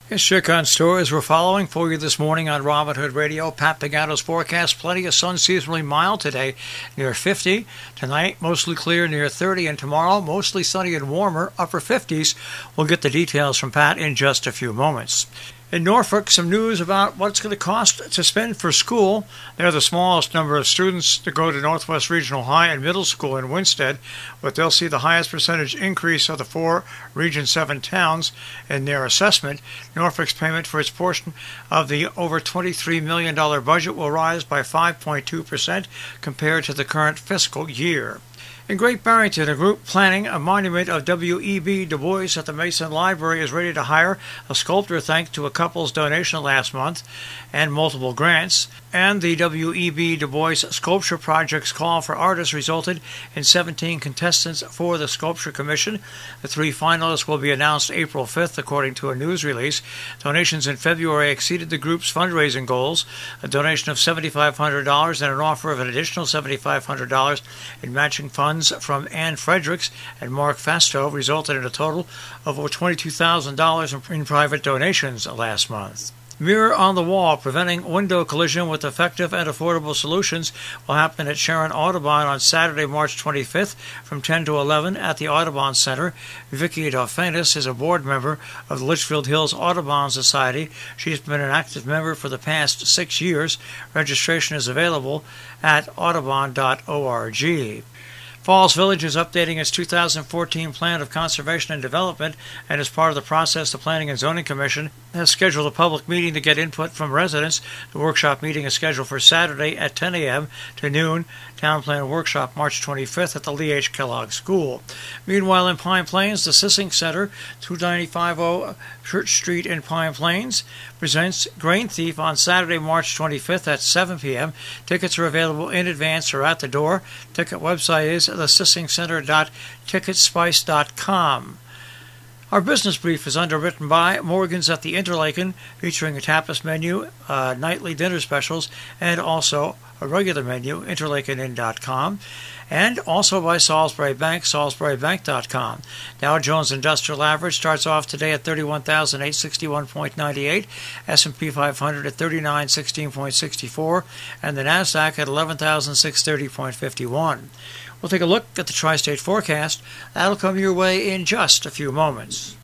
Yes, Chicken stories we're following for you this morning on Robin Hood Radio. Pat Pagano's forecast, plenty of sun, seasonally mild today, near 50. Tonight, mostly clear, near 30. And tomorrow, mostly sunny and warmer, upper 50s. We'll get the details from Pat in just a few moments. In Norfolk, some news about what it's going to cost to spend for school. They're the smallest number of students to go to Northwest Regional High and Middle School in Winsted, but they'll see the highest percentage increase of the 4 Region 7 towns in their assessment. Norfolk's payment for its portion of the over $23 million budget will rise by 5.2% compared to the current fiscal year. In Great Barrington, a group planning a monument of W.E.B. Du Bois at the Mason Library is ready to hire a sculptor thanks to a couple's donation last month and multiple grants. And the W.E.B. Du Bois Sculpture Project's call for artists resulted in 17 contestants for the Sculpture Commission. The 3 finalists will be announced April 5th, according to a news release. Donations in February exceeded the group's fundraising goals, a donation of $7,500 and an offer of an additional $7,500 in matching funds from Ann Fredericks and Mark Fasto resulted in a total of over $22,000 in private donations last month. Mirror on the Wall, preventing window collision with effective and affordable solutions, will happen at Sharon Audubon on Saturday, March 25th from 10 to 11 at the Audubon Center. Vicki Dolphinus is a board member of the Litchfield Hills Audubon Society. She's been an active member for the past 6 years. Registration is available at audubon.org. Falls Village is updating its 2014 Plan of Conservation and Development, and as part of the process, the Planning and Zoning Commission has scheduled a public meeting to get input from residents. The workshop meeting is scheduled for Saturday at 10 a.m. to noon. Town Plan Workshop March 25th at the Lee H. Kellogg School. Meanwhile, in Pine Plains, the Sissing Center, 2950 Church Street in Pine Plains, presents Grain Thief on Saturday, March 25th at 7 p.m. Tickets are available in advance or at the door. Ticket website is thesissingcenter.ticketspice.com. Our business brief is underwritten by Morgan's at the Interlaken, featuring a tapas menu, nightly dinner specials, and also a regular menu, interlakenin.com, and also by Salisbury Bank, salisburybank.com. Dow Jones Industrial Average starts off today at 31,861.98, S&P 500 at 3916.64, and the NASDAQ at 11,630.51. We'll take a look at the tri-state forecast. That'll come your way in just a few moments.